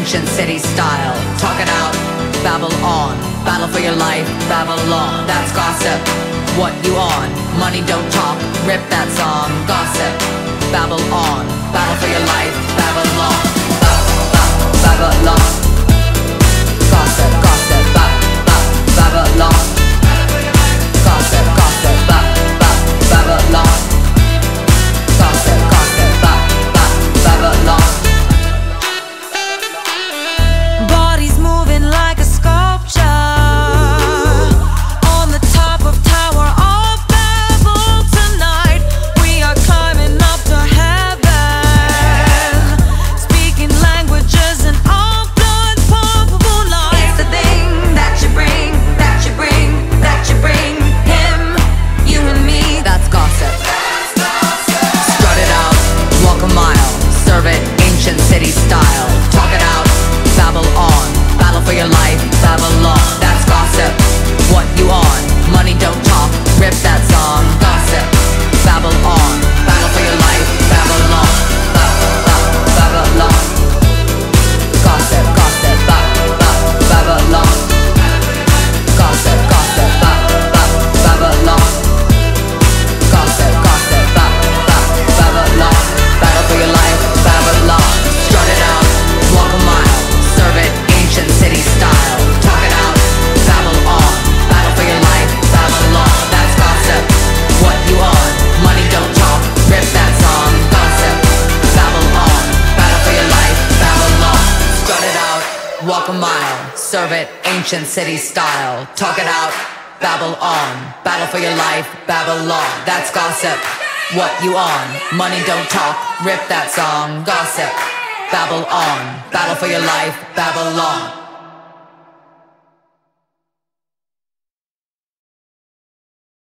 ancient city style. Talk it out, babble on. Battle for your life, Babylon. That's gossip. What you on? Money don't talk. Rip that song. Gossip. Babble on. Battle for your life, Babylon. Babylon. Gossip, gossip, Babylon. Gossip, gossip, Babylon. Gossip, gossip, Babylon. Bodies moving like a sculpture on the top of Tower of Babel tonight. We are climbing up to heaven, speaking languages and all blood pumpable life. It's the thing that you bring, that you bring, that you bring. Him, you and me. That's gossip. Strut it out, walk a mile, serve it ancient city style. Talk it out, babble on. Battle for your life, Babylon. That's gossip. What you on? Money don't talk. Rip that song. Gossip. Babble on. Battle for your life, Babylon. Babylon. Gossip, gossip, Babylon. Gossip, gossip, Babylon. Gossip, gossip, Babylon. Battle for your life, Babylon. Strut it out, walk a mile, serve it ancient city style. Talk it out, babble on. Battle for your life, Babylon. That's gossip. What you on? Money don't talk. Rip that song. Gossip. Babble on. Battle for your life, Babylon. Strut it out, walk a mile, serve it ancient city style. Talk it out, babble on. Battle for your life, Babylon. That's gossip. What you on? Money don't talk. Rip that song. Gossip. Babble on. Battle for your life, Babylon.